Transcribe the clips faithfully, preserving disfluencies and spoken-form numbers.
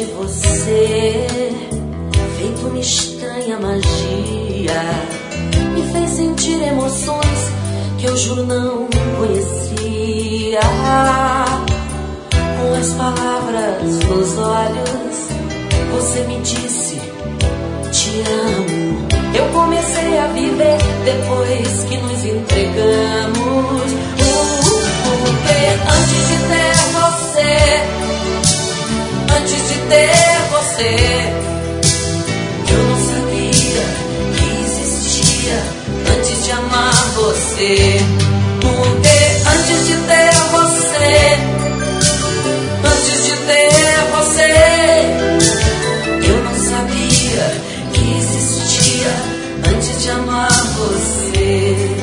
de você, feito uma estranha magia, me fez sentir emoções que eu juro não conhecia. Com as palavras nos olhos, você me disse: te amo. Eu comecei a viver depois que nos entregamos. Uh, uh, porque antes de ter você, antes de ter você, eu não sabia que existia antes de amar você. Porque antes de ter você, antes de ter você, eu não sabia que existia antes de amar você.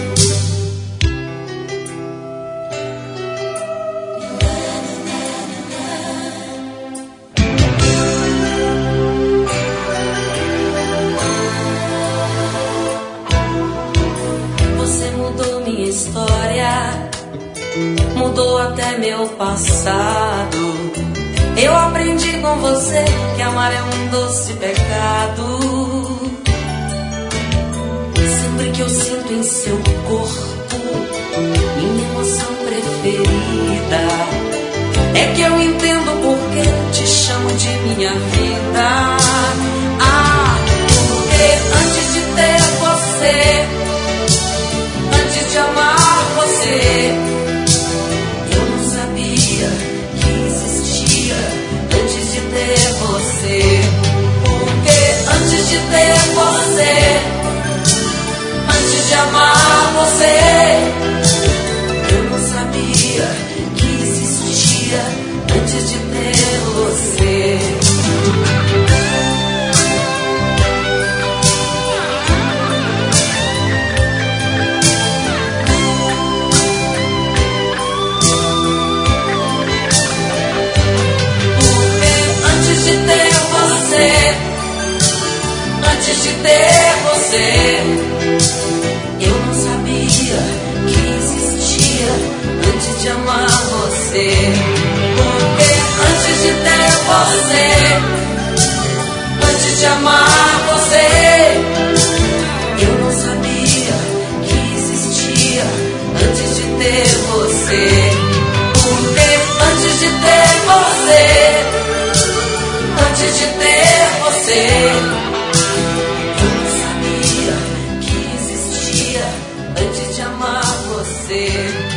Você mudou minha história, mudou até meu passado. Eu aprendi com você que amar é um doce pecado. Sempre que eu sinto em seu corpo minha emoção preferida, é que eu entendo por que te chamo de minha vida. Ah, porque antes de ter você, antes de amar você, eu não sabia que existia antes de ter você. Porque antes de ter você, antes de amar você, eu não sabia que existia antes de ter você. Antes de ter você, eu não sabia que existia antes de amar você. Porque antes de ter você, antes de amar você, eu não sabia que existia antes de ter você. Porque antes de ter você, antes de ter você, antes de amar você.